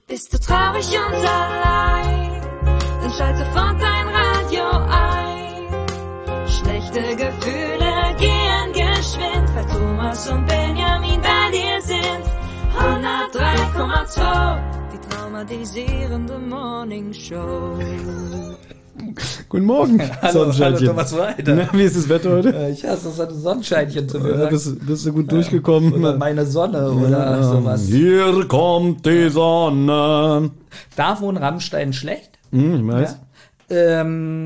Bist du traurig und allein, dann schalt sofort dein Radio ein. Schlechte Gefühle gehen geschwind, weil Thomas und Benjamin bei dir sind. 103,2, die traumatisierende Morning Show. Guten Morgen, Hallo Thomas Walter. Na, wie ist das Wetter heute? Ich hasse das Sonnenscheinchen zu mir. Bist du gut durchgekommen? Oder meine Sonne oder sowas. Hier kommt die Sonne. Da wohnt Rammstein schlecht. Ich weiß. Ja.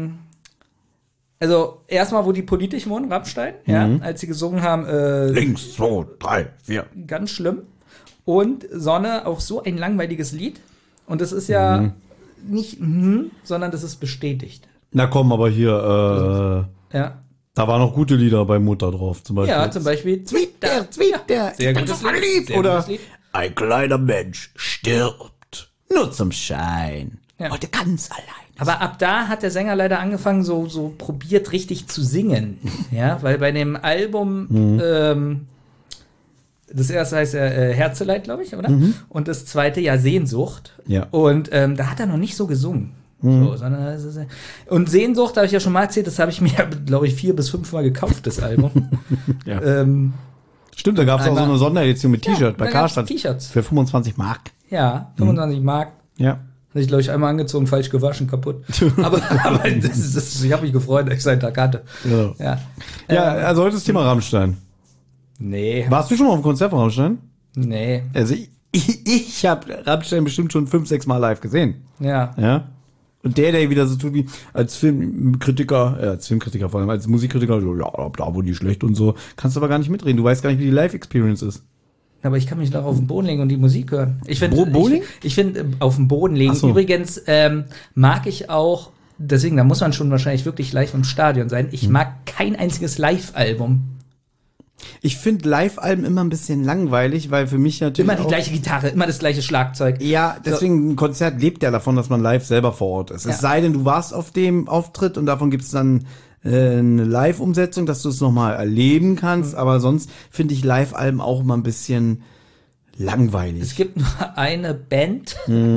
Also erstmal, wo die politisch wohnen, Rammstein, ja, als sie gesungen haben. Links, 2, 3, 4. Ganz schlimm. Und Sonne, auch so ein langweiliges Lied. Und das ist ja nicht, sondern das ist bestätigt. Na komm, aber hier, Ja. da waren noch gute Lieder bei Mutter drauf, zum Beispiel. Ja, zum Beispiel Zwitter. Sehr gutes Lied. Sehr Oder gutes Lied. ein kleiner Mensch stirbt nur zum Schein. Ja. Heute ganz allein. Aber ab da hat der Sänger leider angefangen, so probiert richtig zu singen. Ja, weil bei dem Album, das erste heißt Herzeleid, glaube ich, oder? Und das zweite ja Sehnsucht. Ja. Und da hat er noch nicht so gesungen. So, sondern und Sehnsucht, habe ich ja schon mal erzählt, das habe ich mir, glaube ich, 4 bis 5 Mal gekauft, das Album. Ja. Stimmt, da gab es auch so einmal- eine Sonderedition mit T-Shirt bei da gab's Karstadt. T-Shirts. Für 25 Mark. Ja, 25 Mark. Ja. Habe ich, glaube ich, einmal angezogen, falsch gewaschen, kaputt. aber ich habe mich gefreut, dass ich seinen Tag hatte. Ja. Ja. Also heute ist Thema Rammstein. Nee. Warst du schon mal auf dem Konzert von Rammstein? Nee. Also ich habe Rammstein bestimmt schon 5, 6 Mal live gesehen. Ja. Ja. Und der wieder so tut wie als Filmkritiker vor allem, als Musikkritiker, so, ja, da wo die schlecht und so, kannst du aber gar nicht mitreden. Du weißt gar nicht, wie die Live-Experience ist. Aber ich kann mich doch auf den Boden legen und die Musik hören. Ich finde, Bowling? ich finde auf den Boden legen. Ach so. Übrigens mag ich auch, deswegen, da muss man schon wahrscheinlich wirklich live im Stadion sein. Ich mag kein einziges Live-Album. Ich finde Live-Alben immer ein bisschen langweilig, weil für mich natürlich Immer die gleiche Gitarre, immer das gleiche Schlagzeug. Ja, deswegen ein Konzert lebt ja davon, dass man live selber vor Ort ist. Ja. Es sei denn, du warst auf dem Auftritt und davon gibt es dann eine Live-Umsetzung, dass du es nochmal erleben kannst. Aber sonst finde ich Live-Alben auch immer ein bisschen langweilig. Es gibt nur eine Band,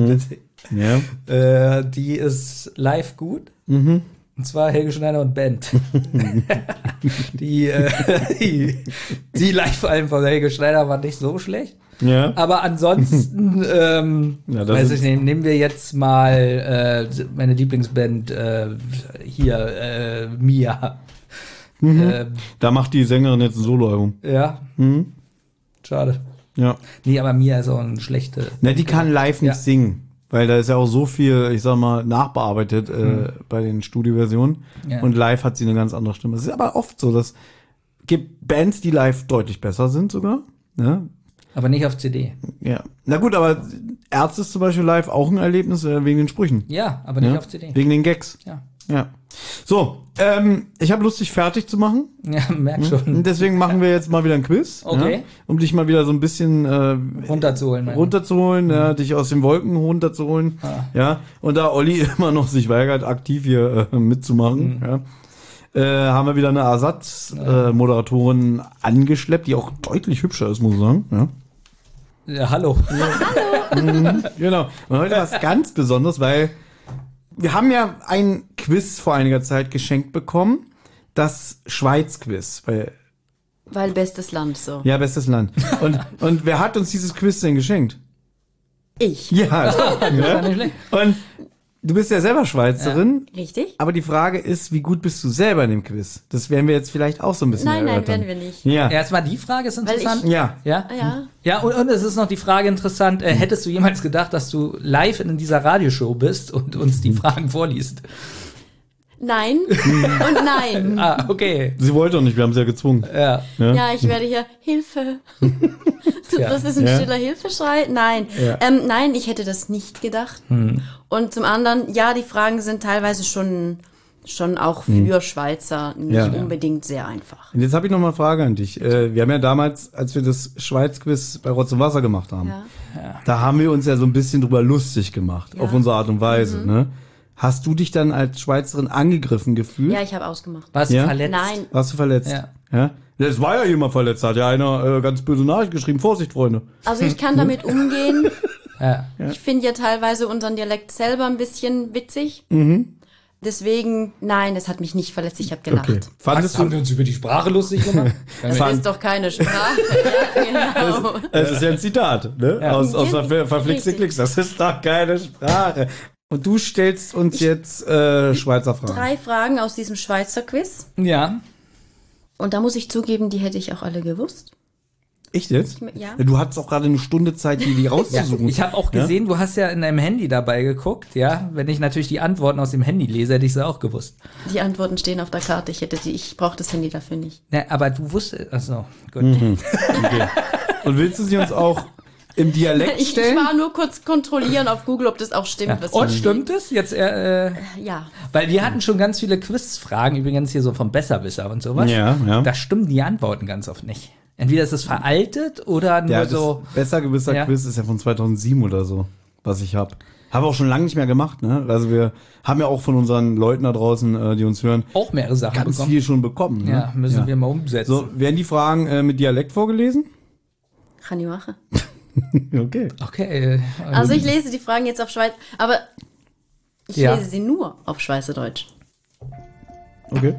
Ja. die ist live gut. Und zwar Helge Schneider und Band. die Live-Alben von Helge Schneider waren nicht so schlecht. Ja. Aber ansonsten, das weiß ist- ich nicht, nehmen wir jetzt mal meine Lieblingsband Mia. Da macht die Sängerin jetzt ein Soloalbum. Ja. Schade. Ja. Nee, aber Mia ist auch eine schlechte. Ne, die kann live nicht Ja. singen. Weil da ist ja auch so viel, ich sag mal, nachbearbeitet bei den Studioversionen. Ja. Und live hat sie eine ganz andere Stimme. Es ist aber oft so, dass gibt Bands, die live deutlich besser sind sogar. Ne? Aber nicht auf CD. Ja. Na gut, aber Ärzte ist zum Beispiel live auch ein Erlebnis wegen den Sprüchen. Ja, aber nicht Ja? auf CD. Wegen den Gags. Ja. Ja. So, ich habe Lust, dich fertig zu machen. Ja, merk schon. Und deswegen machen wir jetzt mal wieder ein Quiz. Okay. Ja, um dich mal wieder so ein bisschen Runterzuholen. ja, dich aus den Wolken runterzuholen. Ja. Und da Olli immer noch sich weigert, aktiv hier mitzumachen, haben wir wieder eine Ersatzmoderatorin angeschleppt, die auch deutlich hübscher ist, muss ich sagen. Ja. Ja, hallo. Genau. Und heute was ganz Besonderes, weil wir haben ja ein Quiz vor einiger Zeit geschenkt bekommen. Das Schweiz-Quiz. Weil bestes Land so. Ja, bestes Land. Und wer hat uns dieses Quiz denn geschenkt? Ich. Ja. Ja, nicht schlecht. Und du bist ja selber Schweizerin. Richtig? Aber die Frage ist, wie gut bist du selber in dem Quiz? Das werden wir jetzt vielleicht auch so ein bisschen Nein, erörtern. werden wir nicht. Ja. Erstmal die Frage ist Weil interessant. Ja. Ja? Ja. Ja, und es ist noch die Frage interessant, hättest du jemals gedacht, dass du live in dieser Radioshow bist und uns die Fragen vorliest? Nein und nein. Ah, okay. Sie wollte doch nicht, wir haben sie ja gezwungen. Ja. Ja, ich werde hier Hilfe. Ja. Das ist ein Ja. stiller Hilfeschrei. Nein. Ja. Nein, ich hätte das nicht gedacht. Und zum anderen, ja, die Fragen sind teilweise schon auch für Schweizer nicht Ja. unbedingt sehr einfach. Und jetzt habe ich noch mal eine Frage an dich. Wir haben ja damals, als wir das Schweiz-Quiz bei Rotz und Wasser gemacht haben, Ja. da haben wir uns ja so ein bisschen drüber lustig gemacht, auf unsere Art und Weise. Ne? Hast du dich dann als Schweizerin angegriffen gefühlt? Ja, ich habe ausgemacht. Warst du Ja? verletzt? Nein. Warst du verletzt? Ja. Es war ja jemand verletzt, hat ja einer ganz böse Nachricht geschrieben. Vorsicht, Freunde. Also ich kann damit umgehen. Ja. Ich finde ja teilweise unseren Dialekt selber ein bisschen witzig. Deswegen, nein, es hat mich nicht verletzt, ich habe gelacht. Okay. Fandest Haben du, wir uns über die Sprache lustig gemacht? Das ist doch keine Sprache. Ja, genau. es ist ja ein Zitat, ne? Ja. Aus Ja, Verflixte richtig. Klicks. Das ist doch keine Sprache. Und du stellst uns jetzt Schweizer Fragen. 3 Fragen aus diesem Schweizer Quiz. Ja. Und da muss ich zugeben, die hätte ich auch alle gewusst. Echt jetzt? Ja. Du hattest auch gerade eine Stunde Zeit, die rauszusuchen. Ich habe auch gesehen, du hast ja in deinem Handy dabei geguckt, ja. Wenn ich natürlich die Antworten aus dem Handy lese, hätte ich sie auch gewusst. Die Antworten stehen auf der Karte. Ich brauche das Handy dafür nicht. Ja, aber du wusstest, achso, gut. Okay. Und willst du sie uns auch im Dialekt Ich stellen? war nur kurz kontrollieren auf Google, ob das auch stimmt. Ja. Was Und hier stimmt es jetzt? Ja. Weil wir hatten schon ganz viele Quizfragen, übrigens hier so vom Besserwisser und sowas. Ja, ja. Da stimmen die Antworten ganz oft nicht. Entweder ist es veraltet oder nur Ja, das so. besser gewisser Ja. Quiz ist ja von 2007 oder so, was ich habe. Habe auch schon lange nicht mehr gemacht, ne? Also wir haben ja auch von unseren Leuten da draußen, die uns hören, Auch mehrere Sachen ganz bekommen. viel schon bekommen. Ne? Ja, müssen wir mal umsetzen. So, werden die Fragen mit Dialekt vorgelesen? Kann ich machen. Okay. Okay. Also ich lese die Fragen jetzt auf Schweiz, aber ich Ja. lese sie nur auf Schweizerdeutsch. Okay.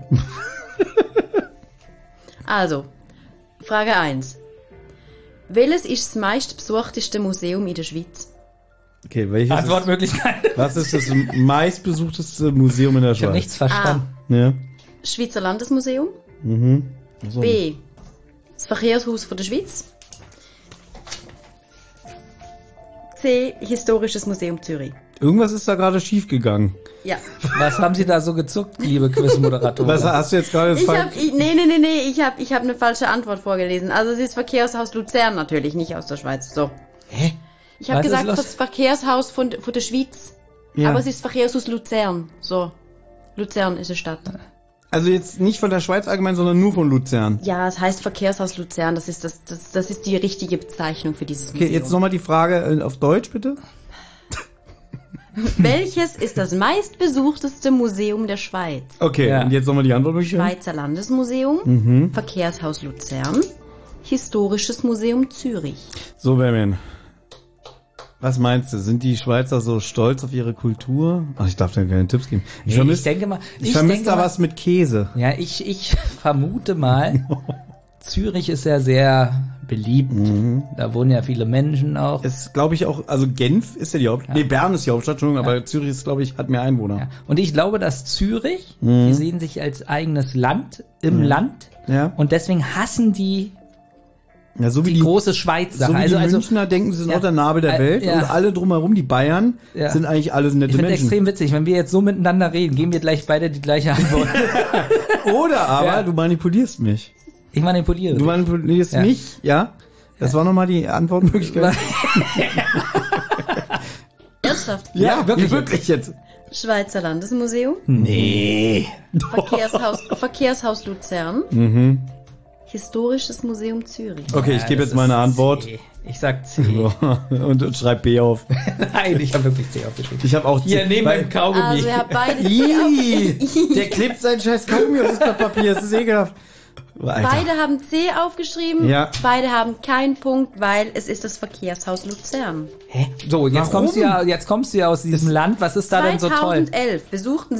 Also, Frage 1. Welches ist das meistbesuchteste Museum in der Schweiz? Okay, welches Antwortmöglichkeit. was ist das meistbesuchteste Museum in der Ich habe Schweiz? nichts verstanden. Ja. Schweizer Landesmuseum. So. B. Das Verkehrshaus von der Schweiz. C. Historisches Museum Zürich. Irgendwas ist da gerade schief gegangen. Ja. Was haben Sie da so gezuckt, liebe Quizmoderatorin? Was hast du jetzt gerade falsch? Ich hab eine falsche Antwort vorgelesen. Also es ist Verkehrshaus Luzern natürlich, nicht aus der Schweiz. So. Hä? Ich habe Was ist gesagt, los? das Verkehrshaus von der Schweiz. Ja. Aber es ist Verkehrshaus Luzern. So. Luzern ist eine Stadt. Also jetzt nicht von der Schweiz allgemein, sondern nur von Luzern. Ja, es heißt Verkehrshaus Luzern. Das ist die richtige Bezeichnung für dieses Okay, Museum. jetzt nochmal die Frage auf Deutsch, bitte. Welches ist das meistbesuchteste Museum der Schweiz? Okay, Ja. und jetzt nochmal die Antwortmöglichkeit. Schweizer Landesmuseum, Verkehrshaus Luzern, Historisches Museum Zürich. So, Benjamin. Was meinst du? Sind die Schweizer so stolz auf ihre Kultur? Ach, ich darf dir keine Tipps geben. Ich Ich denke mal. ich vermisse denke da mal- was mit Käse. Ja, ich vermute mal, Zürich ist ja sehr beliebt. Da wohnen ja viele Menschen auch. Ist, glaube ich, auch, also Genf ist ja die Hauptstadt. Nee, Bern ist die Hauptstadt, Entschuldigung, aber Zürich ist, glaube ich, hat mehr Einwohner. Ja. Und ich glaube, dass Zürich, die sehen sich als eigenes Land im Land. Ja. Und deswegen hassen die Ja, so wie die große Schweiz. so wie Also die Münchner denken, sie sind ja. auch der Nabel der Welt Ja. und alle drumherum, die Bayern, Ja. sind eigentlich alles ich nette finde Menschen. extrem witzig, wenn wir jetzt so miteinander reden, geben wir gleich beide die gleiche Antwort. Oder aber Ja. du manipulierst mich. Ich manipuliere. Du manipulierst Ja. mich, ja? Das war nochmal die Antwortmöglichkeit. Ernsthaft? Ja, wirklich wirklich jetzt. Schweizer Landesmuseum, Nee. Verkehrshaus Luzern, Historisches Museum Zürich. Okay, ich gebe das jetzt meine ist Antwort. C. Ich sag C. und schreib B auf. Nein, ich habe wirklich C aufgeschrieben. Ich habe auch Hier, neben weil- meinem Kaugummi. Also ihr habt beide Ih, der klebt sein scheiß Kaugummi auf das Blatt Papier, das ist ekelhaft. Alter. Beide haben C aufgeschrieben, Ja. beide haben keinen Punkt, weil es ist das Verkehrshaus Luzern. Hä? So, jetzt Warum? kommst du ja aus diesem Land. Was ist da denn so toll? 2011 besuchten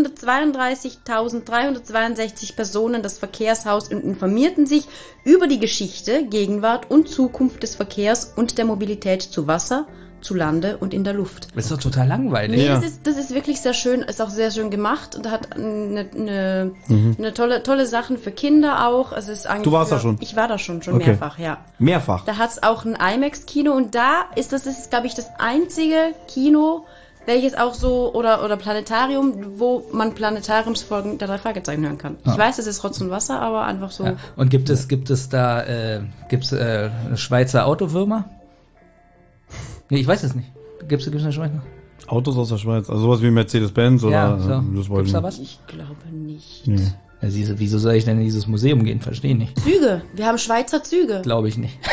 732.362 Personen das Verkehrshaus und informierten sich über die Geschichte, Gegenwart und Zukunft des Verkehrs und der Mobilität zu Wasser, zu Lande und in der Luft. Das ist doch total langweilig. Nee, Ja. das ist wirklich sehr schön, ist auch sehr schön gemacht und hat eine tolle Sachen für Kinder auch. Also es ist eigentlich Du warst da schon? Ich war da schon Okay. mehrfach, ja. Mehrfach. Da hat's auch ein IMAX-Kino und das ist glaube ich, das einzige Kino, welches auch so, oder Planetarium, wo man Planetariumsfolgen der 3 Fragezeichen hören kann. Ich weiß, es ist Rotz und Wasser, aber einfach so. Ja. Und gibt es da Schweizer Autofirma? Nee, ich weiß es nicht. Gibt's eine Schweizer? Autos aus der Schweiz, also sowas wie Mercedes-Benz oder Ja, so. das Gibt's wollten da was? Ich glaube nicht. Nee. Ja, siehst du, wieso soll ich denn in dieses Museum gehen? Verstehe nicht. Züge. Wir haben Schweizer Züge. Glaube ich nicht.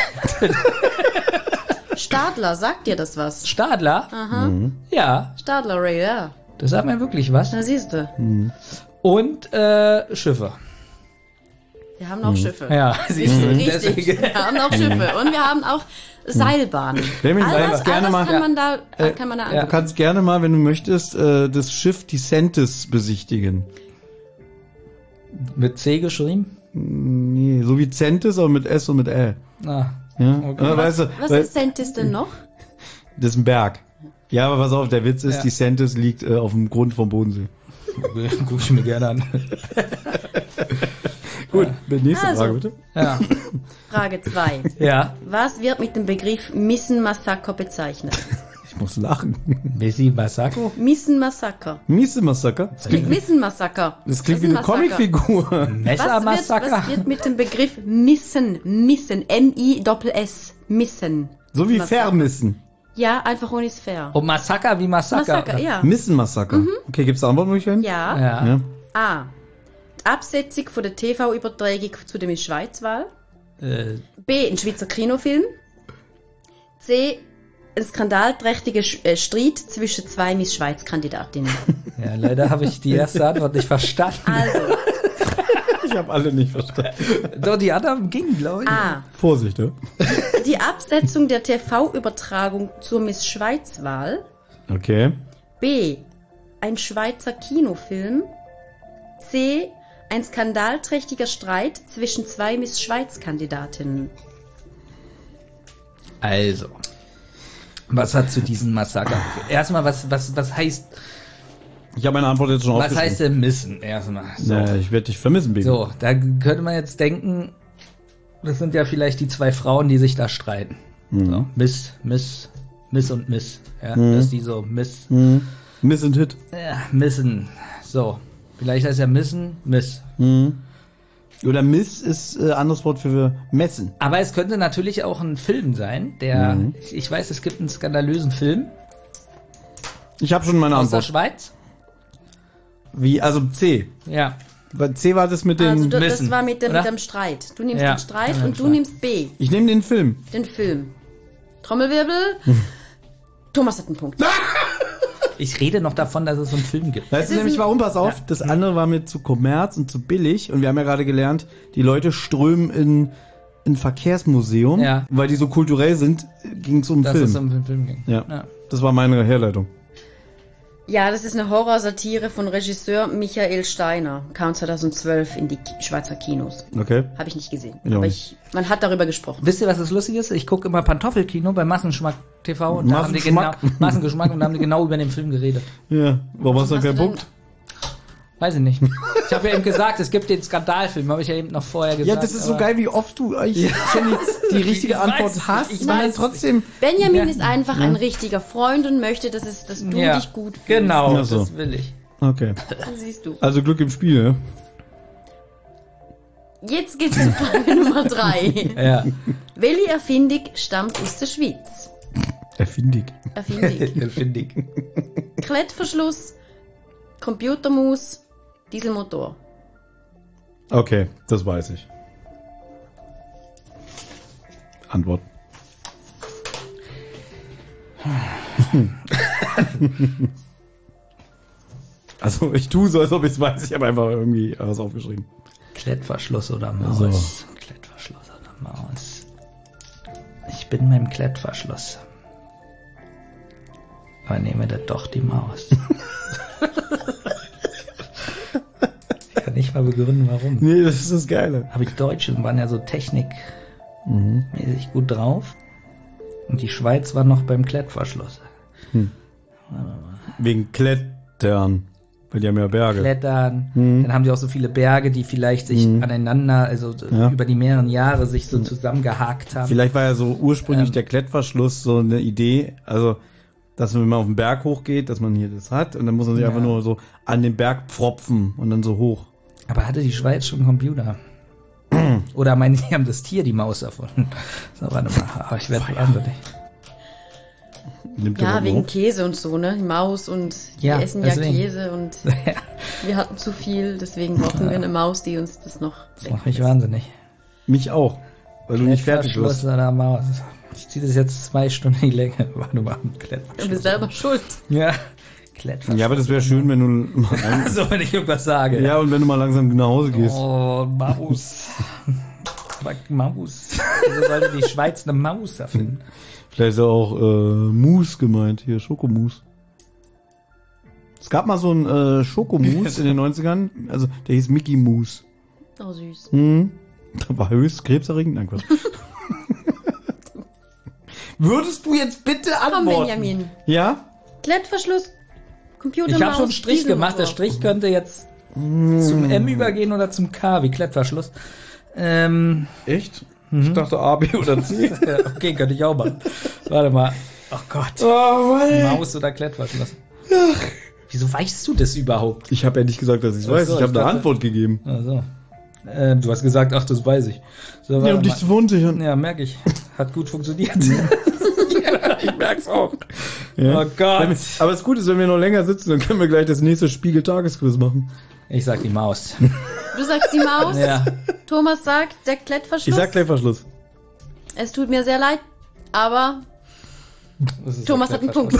Stadler, sagt dir das was? Stadler? Aha. Ja, Stadler Rail, ja. das sagt mir wirklich was. Da siehst du. Und Schiffe. Wir haben auch Schiffe. Ja, siehst du. Richtig. Wir haben auch Schiffe. Und wir haben auch Seilbahn. Benjamin, All kannst das gerne mal, kann man da du angucken. kannst gerne mal, wenn du möchtest, das Schiff Dicentis besichtigen. Mit C geschrieben? Nee, so wie Centis, aber mit S und mit L. Ah, Ja? okay. Weißt du, Was weil- ist Centis denn noch? Das ist ein Berg. Ja, aber pass auf, der Witz ist, Ja. Dicentis liegt auf dem Grund vom Bodensee. Guck ich mir gerne an. Gut, nächste Also. Frage bitte. Ja. Frage 2. Ja. Was wird mit dem Begriff Missen-Massaker bezeichnet? Ich muss lachen. Messi Masako? Missen-Massaker. Miese-Massaker? Das klingt, Missen-Massaker. das klingt wie ist eine ein Massaker. Comicfigur. Messer-Massaker? Was wird mit dem Begriff Missen, M-I-S-S, Missen? So wie Massaker. vermissen. Ja, einfach ohne Sphäre. Und Massaker wie Massaker? Massaker, ja. Missen-Massaker. Okay, gibt's da Antwortmöglichkeiten? Ja. Ja. Ja. A. Die Absetzung von der TV-Übertragung zu dem Schweizwahl. B. Ein Schweizer Kinofilm. C. Ein skandalträchtiger Streit zwischen zwei Miss Schweiz-Kandidatinnen. Ja, leider habe ich die erste Antwort nicht verstanden. Also, Ich habe alle nicht verstanden. Doch, die anderen gingen, glaube ich. A. Vorsicht, ja? Die Absetzung der TV-Übertragung zur Miss Schweiz-Wahl. Okay. B. Ein Schweizer Kinofilm. C. Ein skandalträchtiger Streit zwischen zwei Miss Schweiz-Kandidatinnen. Also, was hat zu diesem Massaker? Erstmal, was heißt, Ich habe meine Antwort jetzt schon was aufgeschrieben. heißt denn missen? Erstmal. So. Ja, ich werde dich vermissen, Baby. So, da könnte man jetzt denken, das sind ja vielleicht die zwei Frauen, die sich da streiten. So, Miss und Miss. Ja, dass die so Miss and Hit. missen. So, vielleicht heißt ja missen, Miss. Oder Miss ist anderes Wort für messen. Aber es könnte natürlich auch ein Film sein, der, ich weiß, es gibt einen skandalösen Film Ich habe schon meine aus der Antwort. Schweiz. Wie, also C. Ja. Weil C war das mit dem... Also das Missen, war mit oder? dem Streit. Du nimmst Ja. den Streit Ja, und du Streit. nimmst B, Ich nehme den Film. den Film. Trommelwirbel. Thomas hat einen Punkt. Ich rede noch davon, dass es so einen Film gibt. Weißt du ist nämlich ein- warum? Pass auf, das andere war mir zu kommerz und zu billig. Und wir haben ja gerade gelernt, die Leute strömen in ein Verkehrsmuseum. Ja. Weil die so kulturell sind, ging es um Dass Film. es um den Film ging. Ja. Das war meine Herleitung. Ja, das ist eine Horrorsatire von Regisseur Michael Steiner. Kam 2012 in die Schweizer Kinos. Okay. Habe ich nicht gesehen. Ja. Aber man hat darüber gesprochen. Wisst ihr, was das lustig ist? Ich gucke immer Pantoffelkino bei Massengeschmack TV und da haben die genau, Massengeschmack? Massengeschmack und da haben die genau über den Film geredet. Ja. Warum hast du Was dann keinen du Punkt? Weiß ich nicht. Ich habe ja eben gesagt, es gibt den Skandalfilm, habe ich ja eben noch vorher gesagt. Ja, das ist so aber- geil, wie oft du eigentlich die richtige Ich Antwort weiß, hast. ich Und dann weiß. trotzdem... Benjamin Ja. ist einfach ein richtiger Freund und möchte, dass du Ja, dich gut fühlst. genau, Ja, so. das will ich. Okay. Das siehst du. Also Glück im Spiel, ja? Jetzt geht's zu Frage Nummer 3. Ja. Welche Erfindung stammt aus der Schweiz? Erfindig. Erfindung. Finde ich. Klettverschluss, Computermaus, Dieselmotor. Okay, das weiß ich. Antwort. Also ich tue so, als ob ich es weiß. Ich habe einfach irgendwie was aufgeschrieben. Klettverschluss oder Maus? So. Klettverschluss oder Maus? Ich bin beim Klettverschluss. Aber nehme da doch die Maus. Ich kann nicht mal begründen, warum. Nee, das ist das Geile. Aber die Deutschen waren ja so technikmäßig gut drauf. Und die Schweiz war noch beim Klettverschluss. Wegen Klettern. Weil die haben ja Berge. Klettern. Dann haben die auch so viele Berge, die vielleicht sich aneinander, also Ja. über die mehreren Jahre sich so zusammengehakt haben. Vielleicht war ja so ursprünglich der Klettverschluss so eine Idee, also dass wenn man auf den Berg hochgeht, dass man hier das hat und dann muss man sich Ja. einfach nur so an den Berg pfropfen und dann so hoch. Aber hatte die Schweiz schon einen Computer? Oder meinen Sie, haben das Tier die Maus erfunden? So, warte mal. Aber ich werde wahnsinnig. Nimmt der Ja, überhaupt wegen hoch? Käse und so, ne? Die Maus und Ja, die essen ja deswegen. Käse und wir hatten zu viel, deswegen brauchen wir eine Maus, die uns das noch Das macht mich wahnsinnig. Mich auch, weil du nicht fertig Klettverschluss wirst. oder Maus. Ich ziehe das jetzt 2 Stunden in die Länge. Warte mal, Du Klettverschluss. bist selber schuld. Ja, Klettverschluss. Ja, aber das wäre schön, wenn du So, wenn ich irgendwas sage. ja und wenn du mal langsam nach Hause gehst. Oh, Maus. Maus. Wieso sollte die Schweiz eine Maus erfinden? Vielleicht ist auch Mousse gemeint, hier, Schokomousse. Es gab mal so einen Schokomousse in den 90ern, also der hieß Mickey Mousse. Oh, süß. Da war höchst krebserregend. Nein, Quatsch. Würdest du jetzt bitte Komm, antworten? Benjamin. Ja? Klettverschluss, Computermaus. Ich habe schon einen Strich gemacht. Der Dieselmotor. Strich könnte jetzt zum M übergehen oder zum K, wie Klettverschluss. Echt? Ich dachte A, B oder C. Ja, okay, könnte ich auch machen. Warte mal. Oh Gott. Oh, Mann. Maus oder Klettverschluss. Wieso weißt du das überhaupt? Ich habe ja nicht gesagt, dass ich es weiß. so, Ich habe ich eine dachte- Antwort gegeben. Also. Du hast gesagt, ach, das weiß ich. So, Ja, warte um dich mal. zu verunsichern. Ja, merke ich. Hat gut funktioniert. Ja, ich merk's auch. Ja. Oh Gott. Aber das Gute ist, wenn wir noch länger sitzen, dann können wir gleich das nächste Spiegel-Tagesquiz machen. Ich sag die Maus. Du sagst die Maus. Ja. Thomas sagt der Klettverschluss. Ich sag Klettverschluss. Es tut mir sehr leid, aber Das ist Thomas der hat einen Punkt.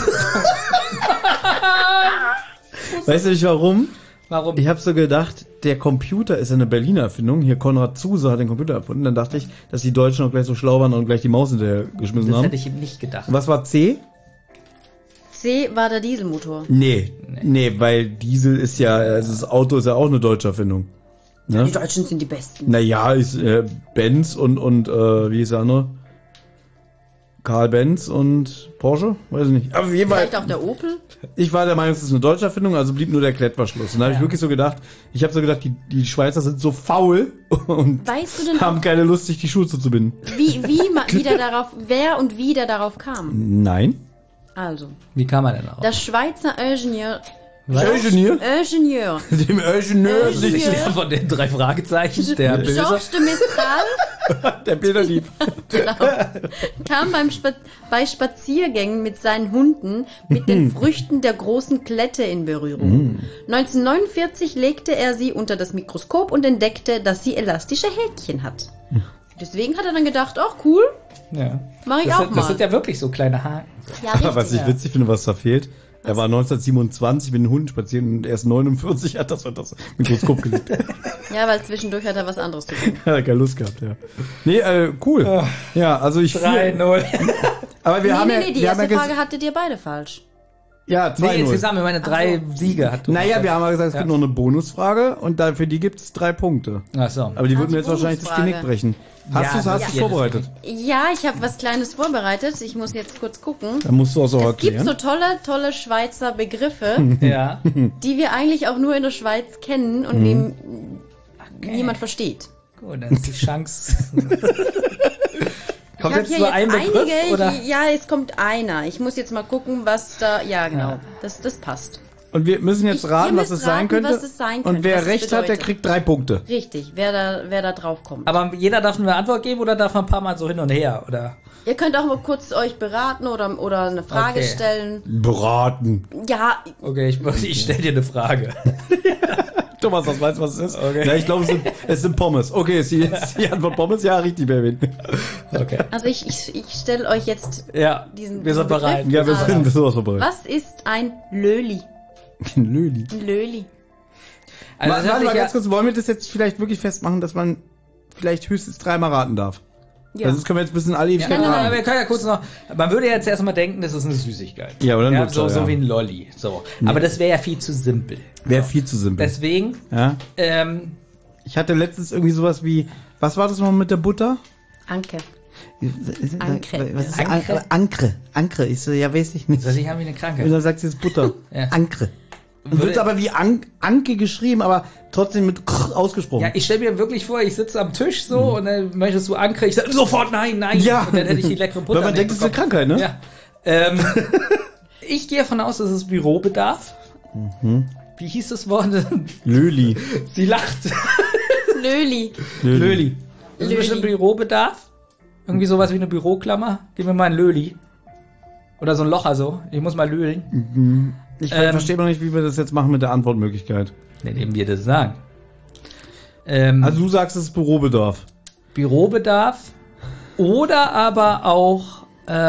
Weißt du nicht warum? Warum? Ich habe so gedacht, der Computer ist eine Berliner Erfindung. Hier Konrad Zuse hat den Computer erfunden. Dann dachte ich, dass die Deutschen auch gleich so schlau waren und gleich die Maus hinterher geschmissen Das haben. hätte ich ihm nicht gedacht. Was war C? C war der Dieselmotor. Nee, weil Diesel ist ja, also das Auto ist ja auch eine deutsche Erfindung. Ne? Die Deutschen sind die Besten. Naja, ist Benz und wie hieß der andere? Karl Benz und Porsche? Weiß ich nicht. Aber auf jeden Fall, Vielleicht auch der Opel. ich war der Meinung, es ist eine deutsche Erfindung, also blieb nur der Klettverschluss. Und da habe ich wirklich so gedacht, die Schweizer sind so faul und Weißt du denn haben keine Lust, sich die Schuhe zuzubinden. wer und wie der darauf kam? Nein. Also, Wie kam er denn darauf? der Schweizer Ingenieur, Ingenieur? Dem Ingenieur Das ist der von den 3 Fragezeichen, der Böse. Georges de Mistral, der Bilderdieb. genau, kam bei Spaziergängen mit seinen Hunden mit den Früchten der großen Klette in Berührung. 1949 legte er sie unter das Mikroskop und entdeckte, dass sie elastische Häkchen hat. Deswegen hat er dann gedacht, ach cool, Ja. mach ich Das, auch mal. das sind ja wirklich so kleine Haken. ja, Aber was ich ja. witzig finde, was da fehlt, er war 1927 mit den Hunden spazieren und erst 49 hat das unter das Mikroskop gelegt. Ja, weil zwischendurch hat er was anderes zu tun. Hat er keine Lust gehabt, ja. Nee, cool. Ja, also ich 3-0. Aber wir haben ja, die wir haben erste ja Frage hattet ihr beide falsch. ja, 2-0. Nee, insgesamt, ich meine 3 Siege hat Naja, wir haben ja gesagt, es gibt Ja. noch eine Bonusfrage und für die gibt es 3 Punkte. Ach so. Aber die würden die mir jetzt wahrscheinlich das Bonusfrage. Genick brechen. Hast Ja, du es ja. vorbereitet? Ja, ich habe was Kleines vorbereitet. Ich muss jetzt kurz gucken. Dann musst du auch so Es gibt erklären. so tolle Schweizer Begriffe, Ja. die wir eigentlich auch nur in der Schweiz kennen und niemand versteht. Gut, dann ist die Chance. Kommt Ich jetzt habe nur hier ein jetzt Begriff, einige. oder? Ja, es kommt einer. Ich muss jetzt mal gucken, was da. Ja, genau. Das passt. Und wir müssen jetzt raten, ihr was müsst es sein raten, könnte. was es sein könnte, Und wer was es recht hat, der bedeutet. kriegt 3 Punkte. Richtig, wer da drauf kommt. Aber jeder darf eine Antwort geben oder darf man ein paar Mal so hin und her, oder? Ihr könnt auch mal kurz euch beraten oder eine Frage Okay. stellen. Beraten. Ja, Okay, ich stelle dir eine Frage. Thomas, was weißt du, was es ist? Okay. Ja, ich glaube, es sind Pommes. Okay, ist die Antwort Pommes? Ja, richtig, Berwin. Okay. also ich stelle euch jetzt Ja, diesen wir sind Begriff. bereit. Ja, wir Also, sind sowas vorbei. Was ist ein Löli? Löli. Ein Löli. Also das Warte hört mal sich ganz kurz, wollen wir das jetzt vielleicht wirklich festmachen, dass man vielleicht höchstens 3-mal raten darf? Ja. Also das können wir jetzt bis in alle ja, Ewigkeit aber raten. wir können ja kurz noch, man würde jetzt erstmal denken, das ist eine Süßigkeit. Ja, oder ein ja, Lutscher, so ja. wie ein Lolli. So. Aber das wäre ja viel zu simpel. Wäre viel zu simpel. Deswegen, Ja. Ich hatte letztens irgendwie sowas wie, was war das noch mit der Butter? Anke. Ankre. Was ist Ankre? Ankre. Ankre. Ich so, ja, weiß ich nicht. das ich habe wie eine Und Krankheit. dann sagt sie es Butter. Ja. Ankre. Wird aber wie Anke geschrieben, aber trotzdem mit ausgesprochen. Ja, ich stelle mir wirklich vor, ich sitze am Tisch so und dann möchtest du ankriegen. Ich sage sofort nein. Ja. Und dann hätte ich die leckere Butter. Weil man denkt, nicht das ist eine bekommen. Krankheit, ne? Ja. Ich gehe davon aus, dass es Bürobedarf. Wie hieß das Wort? Löli. Sie lacht. Löli. Löli. Das ist Löli. bestimmt Bürobedarf. Irgendwie sowas wie eine Büroklammer. Gib mir mal ein Löli. Oder so ein Locher so. Ich muss mal löhlen. Ich verstehe noch nicht, wie wir das jetzt machen mit der Antwortmöglichkeit. Indem wir das sagen. Also du sagst, es ist Bürobedarf. Bürobedarf. Oder aber auch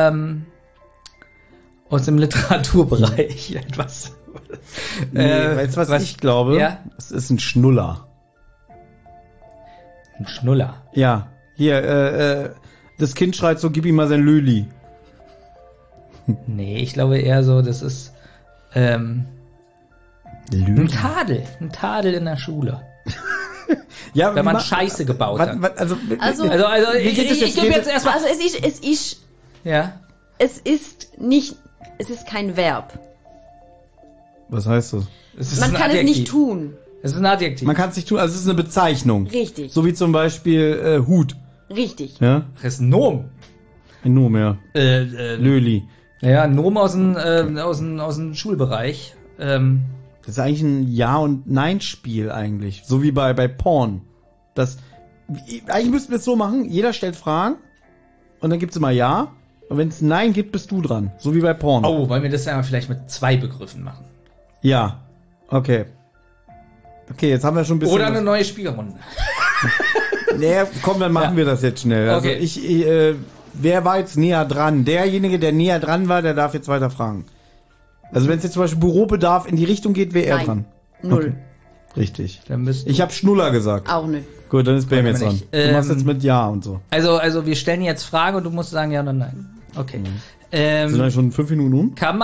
aus dem Literaturbereich etwas. Weißt du, was ich glaube? Ja? Es ist ein Schnuller. Ein Schnuller. Ja. Hier, das Kind schreit so, gib ihm mal sein Löli. Nee, ich glaube eher so, das ist ein Löli? Tadel in der Schule. Ja, Wenn man Scheiße gebaut hat. Also, Also, Ich gebe jetzt erstmal. also Ja. es ist kein Verb. was heißt das? Es ist Man ein kann es Adjektiv. nicht tun. Es ist ein Adjektiv. Man kann es nicht tun, also es ist eine Bezeichnung. Richtig. So wie zum Beispiel Hut. Richtig. Ja? Das ist ein Nomen. Ein Nomen, ja. Löli. Ja, ein Nomen aus dem Schulbereich. Das ist eigentlich ein Ja- und Nein-Spiel eigentlich. So wie bei Porn. Eigentlich müssten wir es so machen, jeder stellt Fragen und dann gibt's immer Ja. Und wenn es Nein gibt, bist du dran. So wie bei Porn. Oh, wollen wir das ja mal vielleicht mit 2 Begriffen machen? Ja. Okay. Okay, jetzt haben wir schon ein bisschen... Oder eine neue Spielrunde. Nee, komm, dann machen wir das jetzt schnell. Also Okay. wer war jetzt näher dran? Derjenige, der näher dran war, der darf jetzt weiter fragen. Also wenn es jetzt zum Beispiel Bürobedarf in die Richtung geht, wäre er Nein. dran. 0. Okay. Richtig. Dann müsst Ich habe Schnuller gesagt. Auch nicht. Gut, dann ist Bam jetzt wir dran. nicht. Du machst jetzt mit Ja und so. Also wir stellen jetzt Fragen und du musst sagen ja oder nein. Okay. Sind eigentlich schon 5 Minuten um? Kann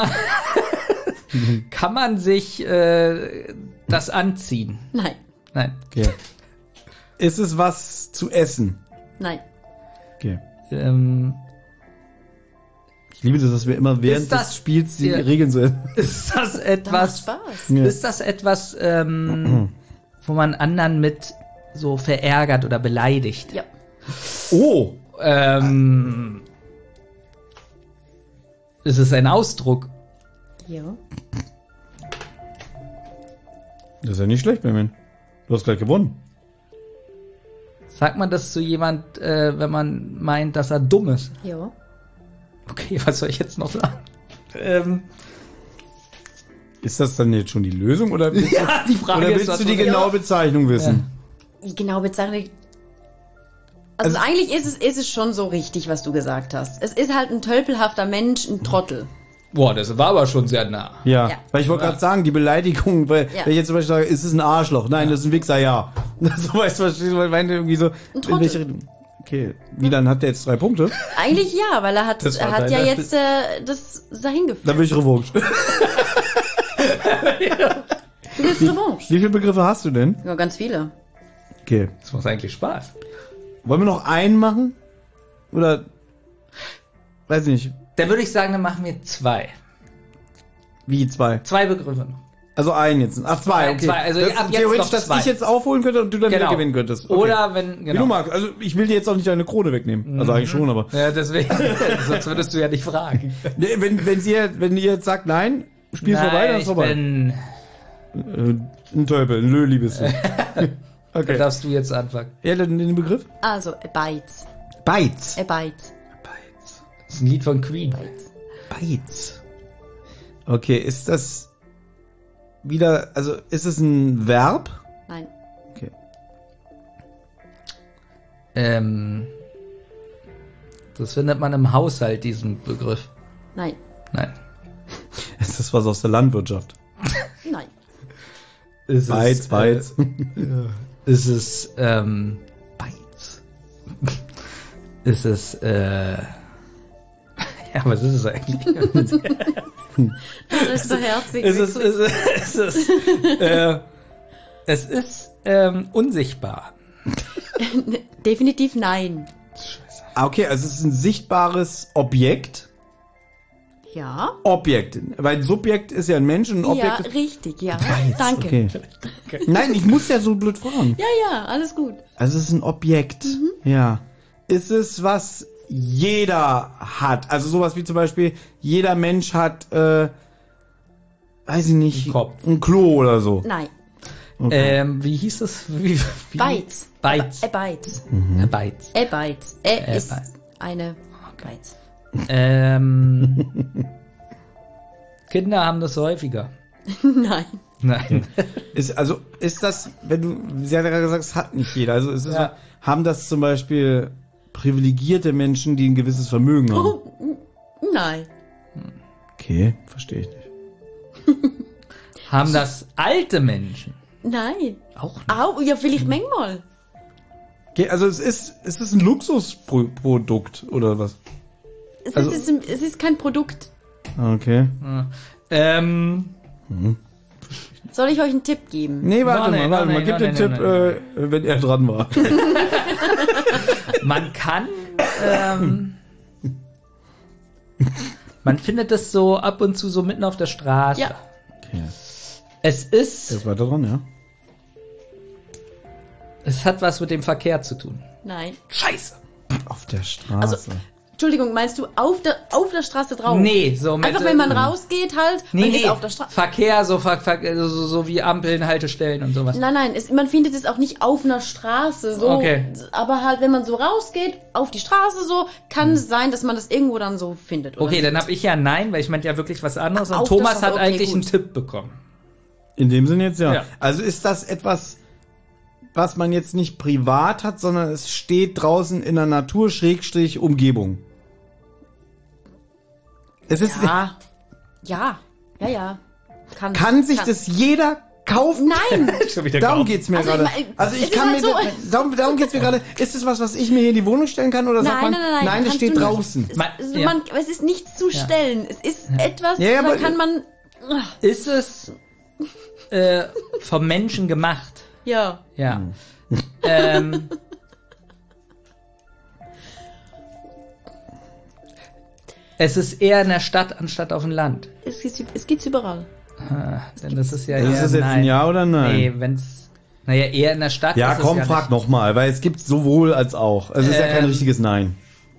man sich das anziehen? Nein. Nein. Okay. Ist es was zu essen? Nein. Okay. Ähm, Ich liebe das, dass wir immer während Ist das- des Spiels die Ja. Regeln so... ist das Das macht etwas? Spaß. Ja. Ist das etwas, wo man anderen mit so verärgert oder beleidigt? Ja. Oh! Ist es ein Ausdruck? Ja. Das ist ja nicht schlecht, Benjamin. Du hast gleich gewonnen. Sagt man das zu jemand, wenn man meint, dass er dumm ist? Ja. Okay, was soll ich jetzt noch sagen? Ist das dann jetzt schon die Lösung oder willst, Ja, die Frage oder ist, willst du die genaue Bezeichnung wissen? Die genaue Bezeichnung. Also eigentlich ist es schon so richtig, was du gesagt hast. Es ist halt ein tölpelhafter Mensch, ein Trottel. Boah, das war aber schon sehr nah. Ja, Ja. weil ich wollte gerade sagen, die Beleidigung, weil Ja. wenn ich jetzt zum Beispiel sage, ist es ein Arschloch? Nein, das ist ein Wichser, ja. So weißt du, verstehst du, weil ich meine irgendwie so, in Trottel. welche Richtung? Okay, wie, dann hat der jetzt 3 Punkte? Eigentlich ja, weil er hat Das war ja deine- jetzt das dahin geführt. Dann will ich Revanche. Du willst Revanche. Wie viele Begriffe hast du denn? Ja, ganz viele. Okay. Das macht eigentlich Spaß. Wollen wir noch einen machen? Oder, weiß ich nicht, Dann würde ich sagen, dann machen wir 2. wie 2? 2 Begriffe noch. Also einen jetzt. Ach, 2, okay. Zwei, also das, ab jetzt theoretisch, noch dass 2. ich jetzt aufholen könnte und du dann wieder gewinnen könntest. Okay. Oder wenn, Wie du genau. magst. Also ich will dir jetzt auch nicht deine Krone wegnehmen. Also eigentlich schon, aber. Ja, deswegen, sonst würdest du ja nicht fragen. Nee, wenn ihr jetzt sagt nein, Spiel ist vorbei, dann ist ich vorbei. bin, Ein Tölpel, ein Löli bist du. da Okay. darfst du jetzt anfangen. Ja, den Begriff? Also, a bites. Bites. A bites. Das ist ein Lied von Queen. Bites. Okay, ist das wieder, also ist es ein Verb? Nein. Okay. Das findet man im Haushalt, diesen Begriff. Nein. Nein. Ist das was aus der Landwirtschaft? Nein. Ist Bites, Bites. Ist es, Bites. ist es, ja, was ist es eigentlich? Das ist so herzig. Es ist unsichtbar. Definitiv nein. Ah, okay, also es ist ein sichtbares Objekt. Ja. Objekt. Weil Subjekt ist ja ein Mensch und ein Ja, Objekt ist... richtig, ja. Danke. Okay. Nein, ich muss ja so blöd fragen. Ja, alles gut. Also es ist ein Objekt. Ja. Ist es, was jeder hat? Also sowas wie zum Beispiel, jeder Mensch hat, weiß ich nicht, Ein Kopf. ein Klo oder so. Nein. Okay. Wie hieß es? Wie? Bites. Bites. A bites. Bites. A bites. A ist bites. eine Bites. Kinder haben das häufiger. Nein. Nein. Ist das, wenn du, sie hat ja gerade gesagt, es hat nicht jeder. Also ist es Ja. haben das zum Beispiel privilegierte Menschen, die ein gewisses Vermögen haben? Oh, nein. Okay, verstehe ich nicht. Haben das alte Menschen? Nein. Auch nicht. Au, ja, vielleicht manchmal. Okay, also es ist ein Luxusprodukt oder was? Es Also- ist kein Produkt. Okay. Soll ich euch einen Tipp geben? Nee, warte Nein, mal. nein, Gib den nein, Tipp, nein. wenn er dran war. Man kann, man findet das so ab und zu so mitten auf der Straße. Ja. Okay. Es ist, Jetzt weiter dran, ja. es hat was mit dem Verkehr zu tun. Nein. Scheiße. Auf der Straße. Also, Entschuldigung, meinst du auf der Straße drauf? Nee, so mit, Einfach wenn man rausgeht halt, man ist auf der Straße. Verkehr, so wie Ampeln, Haltestellen und sowas. Nein, man findet es auch nicht auf einer Straße so. Okay. Aber halt, wenn man so rausgeht, auf die Straße so, kann es sein, dass man das irgendwo dann so findet. Oder Okay, sieht. dann habe ich ja Nein, weil ich meinte ja wirklich was anderes. Und Auf der Thomas Straße, hat okay, eigentlich gut. einen Tipp bekommen. In dem Sinne jetzt ja. Ja. Also ist das etwas, was man jetzt nicht privat hat, sondern es steht draußen in der Natur, / Umgebung. Es ist, Ja. kann sich das jeder kaufen? Nein! Schon wieder Darum gekauft. geht's mir Also, gerade. ich mein, Also es ich ist kann halt mir, darum geht's mir gerade. Ist es was ich mir hier in die Wohnung stellen kann oder sagt man, Nein, das kannst steht du nicht. draußen? Es ist nichts zu stellen. Es ist etwas, Ja, da aber- kann man... Ist es vom Menschen gemacht? Ja. Ja. Es ist eher in der Stadt anstatt auf dem Land. Es gibt's überall. Denn das ist ja Ist eher es jetzt ein Ja oder nein? Nee, wenn's naja, eher in der Stadt Ja, ist komm, es frag nochmal, weil es gibt sowohl als auch. Es ist ja kein richtiges Nein.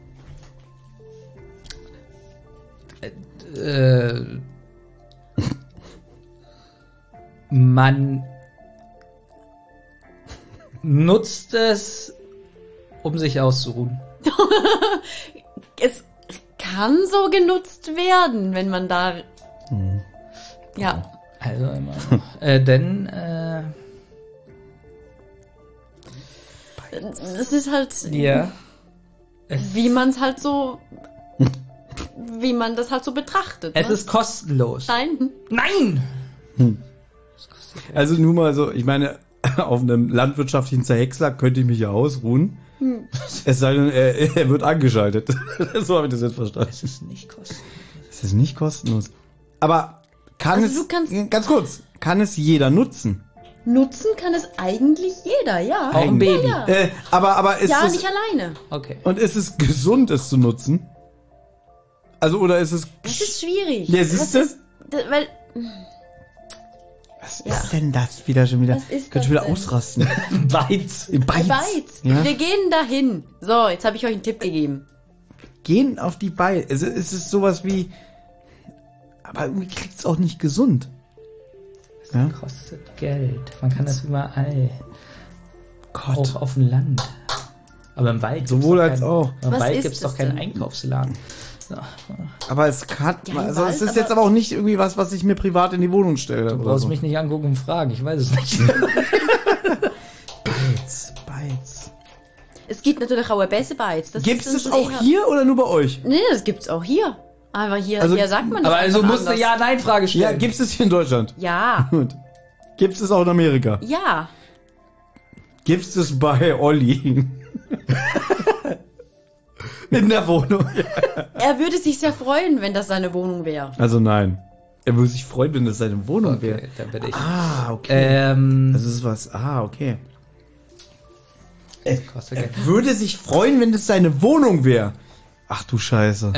Man nutzt es, um sich auszuruhen. Es kann so genutzt werden, wenn man da... Ja. Also immer. Denn Es ist halt, ja. wie man es halt so... Wie man das halt so betrachtet. Es ne? ist kostenlos. Nein. Nein! Also nur mal so, ich meine, auf einem landwirtschaftlichen Zerhäcksler könnte ich mich ja ausruhen. Es sei denn, er wird angeschaltet. So habe ich das jetzt verstanden. Es ist nicht kostenlos. Es ist nicht kostenlos. Aber kann Also du kannst- es, ganz kurz, kann es jeder nutzen? Nutzen kann es eigentlich jeder, ja. Auch ein Baby. Ja, Aber ist ja es, nicht alleine. Okay. und ist es gesund, es zu nutzen? Also, oder ist es, Das ist schwierig. Ja, siehst du? Weil, was Ja. ist denn das wieder schon wieder? Was ist Ich könnte das schon wieder denn? ausrasten. Weiz. Beiz. Ja. Wir gehen dahin. So, jetzt habe ich euch einen Tipp gegeben. Gehen auf die Beine. Es ist sowas wie, aber irgendwie kriegt's auch nicht gesund. Ja? Kostet Geld. Man kann das überall. Gott. Auch auf dem Land. Aber im Wald. Sowohl gibt's als doch auch. Im Was Wald ist gibt's das doch keinen denn? Einkaufsladen. So. Aber es kann, Ja, im also es Wald, ist jetzt aber auch nicht irgendwie was ich mir privat in die Wohnung stelle. Du brauchst mich nicht angucken und fragen. Ich weiß es nicht. Beiz. Es gibt natürlich auch ein besser Beiz. Das Gibt's ist es dann auch eher- hier oder nur bei euch? Nee, das gibt's auch hier. Aber hier, Also- hier sagt man das Aber also einfach musst du anders. Ja-Nein-Frage stellen. Ja, gibt's es hier in Deutschland? Ja, Gut. Gibt's es auch in Amerika? ja. Gibt's es bei Olli? In der Wohnung. Er würde sich sehr freuen, wenn das seine Wohnung wäre. Also nein. Er würde sich freuen, wenn das seine Wohnung wäre. Okay, dann bin ich. Ah, okay. Das ist was. Ah, okay. Kostet Geld. Er würde sich freuen, wenn das seine Wohnung wäre. Ach du Scheiße.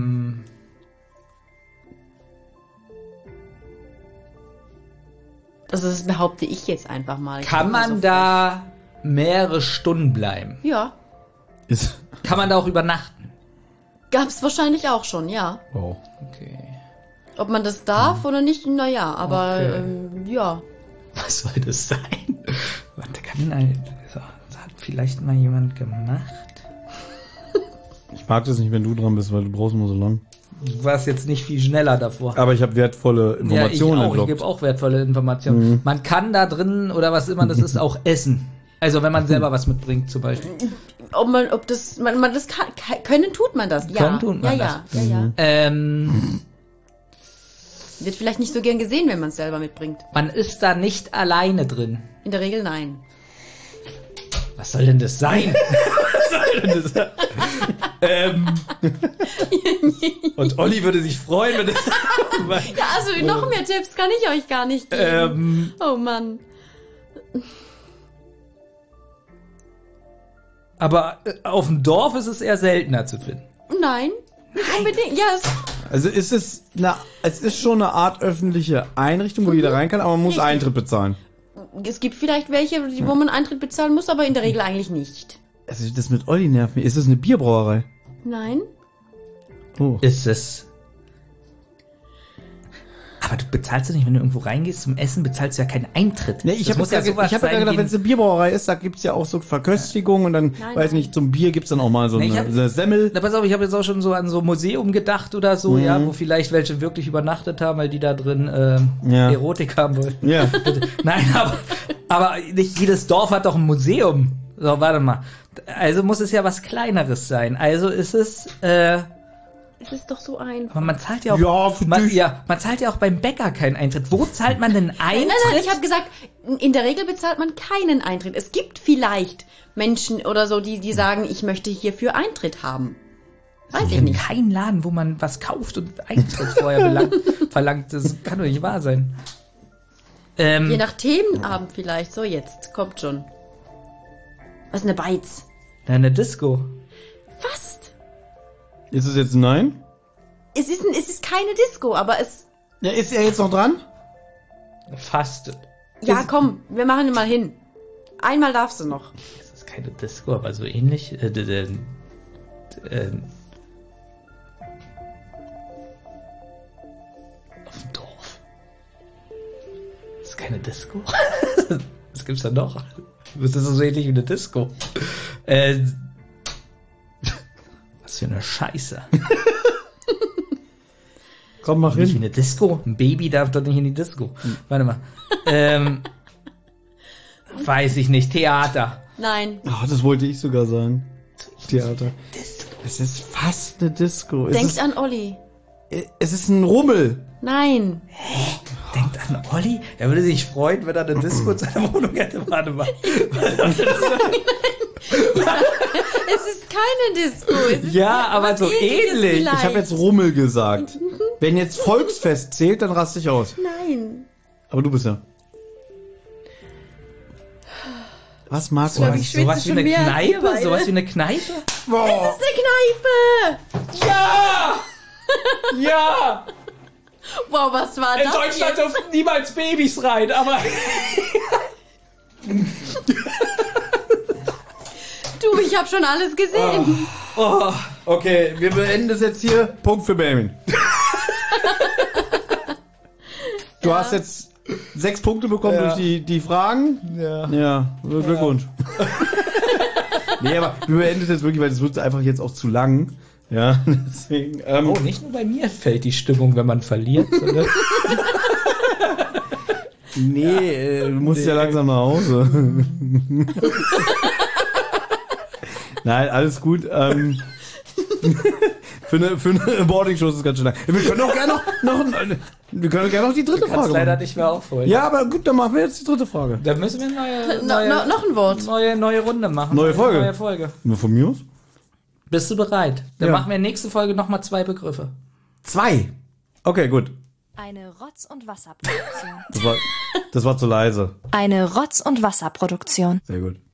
Also das behaupte ich jetzt einfach mal. Kann man da mehrere Stunden bleiben? Ja. Ist. Kann man da auch übernachten? Gab's wahrscheinlich auch schon, ja. Wow. Okay. Ob man das darf oder nicht, naja, aber Okay. ja. Was soll das sein? Warte, das hat vielleicht mal jemand gemacht. Ich mag das nicht, wenn du dran bist, weil du brauchst immer so lang. Du warst jetzt nicht viel schneller davor. Aber ich habe wertvolle Informationen ja, ich entlockt. gebe auch wertvolle Informationen. Man kann da drin, oder was immer das ist, auch essen. Also wenn man selber was mitbringt zum Beispiel. Ob das, man das kann, können tut man das, ja. Können tut man ja. Wird vielleicht nicht so gern gesehen, wenn man es selber mitbringt. Man ist da nicht alleine drin. In der Regel nein. Was soll denn das sein? Was soll denn das sein? Und Olli würde sich freuen, wenn das... Ja, also noch mehr Tipps kann ich euch gar nicht geben. Oh Mann. Aber auf dem Dorf ist es eher seltener zu finden. Nein, nicht unbedingt. Ja, Also es ist schon eine Art öffentliche Einrichtung, wo jeder rein kann, aber man muss Richtig. Eintritt bezahlen. es gibt vielleicht welche, wo man Eintritt bezahlen muss, aber in der Regel eigentlich nicht. Also das mit Olli nervt mich. Ist das eine Bierbrauerei? Nein? Oh. Ist es... Aber du bezahlst ja nicht, wenn du irgendwo reingehst zum Essen, bezahlst du ja keinen Eintritt. Nee, ich Das habe muss ja sowas ja sein gedacht, wie wenn es eine Bierbrauerei ist, da gibt's ja auch so Verköstigung und dann, Nein, weiß nein. nicht, zum Bier gibt's dann auch mal so Nee, eine Semmel. Na, pass auf, ich habe jetzt auch schon so an so ein Museum gedacht oder so, Mhm. ja, wo vielleicht welche wirklich übernachtet haben, weil die da drin Ja. Erotik haben wollten. Ja. Nein, aber nicht jedes Dorf hat doch ein Museum. So, warte mal. Also muss es ja was Kleineres sein. Also ist es, Es ist doch so einfach. aber man zahlt ja auch, Ja, für dich. man zahlt ja auch beim Bäcker keinen Eintritt. Wo zahlt man denn Eintritt? Nein, ich habe gesagt, in der Regel bezahlt man keinen Eintritt. Es gibt vielleicht Menschen oder so, die sagen, ich möchte hierfür Eintritt haben. Weiß ich nicht. Kein Laden, wo man was kauft und Eintritt vorher verlangt. Das kann doch nicht wahr sein. Je nach Themenabend vielleicht. So, jetzt kommt schon. Was ist eine Beiz? Eine Disco. Fast. Ist es jetzt ein Nein? Es ist keine Disco, aber es... Ja, ist er jetzt noch dran? Fast. Ja, komm, wir machen ihn mal hin. Einmal darfst du noch. Das ist keine Disco, aber so ähnlich. Auf dem Dorf. Das ist keine Disco. Was gibt's da noch? Das ist so ähnlich wie eine Disco. Was für eine Scheiße. Komm, mach Nicht wie hin. eine Disco. Ein Baby darf doch nicht in die Disco. Warte mal. Weiß ich nicht. Theater. Nein. Oh, das wollte ich sogar sagen. Theater. Es ist fast eine Disco. Denkt an Olli. Es ist ein Rummel. Nein. Denkt an Olli. Er würde sich freuen, wenn er eine Disco in seiner Wohnung hätte. Warte mal. Es ist keine Disco. Es ist Ja, aber was so Ähnliches ähnlich. vielleicht. Ich habe jetzt Rummel gesagt. Wenn jetzt Volksfest zählt, dann raste ich aus. Nein. Aber du bist ja. Was magst du glaub, eigentlich? ich schwitze Sowas wie schon eine mehr als Kneipe? wir beide. Sowas wie eine Kneipe? Boah. Das ist eine Kneipe. Ja! Ja! Wow, was war In das Deutschland jetzt? dürfen niemals Babys rein, aber... Du, ich habe schon alles gesehen. Oh, okay, wir beenden das jetzt hier. Punkt für Benjamin. Du hast jetzt 6 Punkte bekommen Ja. durch die Fragen. Ja, Glückwunsch. Nee, aber wir beenden das jetzt wirklich, weil das wird einfach jetzt auch zu lang. Ja, deswegen. Oh, nicht nur bei mir fällt die Stimmung, wenn man verliert. Sondern Nee, du musst ja langsam nach Hause. Nein, alles gut. Für eine Boarding-Show ist es ganz schön lang. Wir können auch gerne noch die dritte kannst Frage leider machen. nicht mehr aufholen. Ja, aber gut, dann machen wir jetzt die dritte Frage. Dann müssen wir Noch ein Wort. neue Runde machen. Neue Folge. Neue Folge. Nur von mir aus? Bist du bereit? Dann Ja. machen wir nächste Folge nochmal 2 Begriffe. 2. Okay, gut. Eine Rotz- und Wasserproduktion. Das war zu leise. Eine Rotz- und Wasserproduktion. Sehr gut.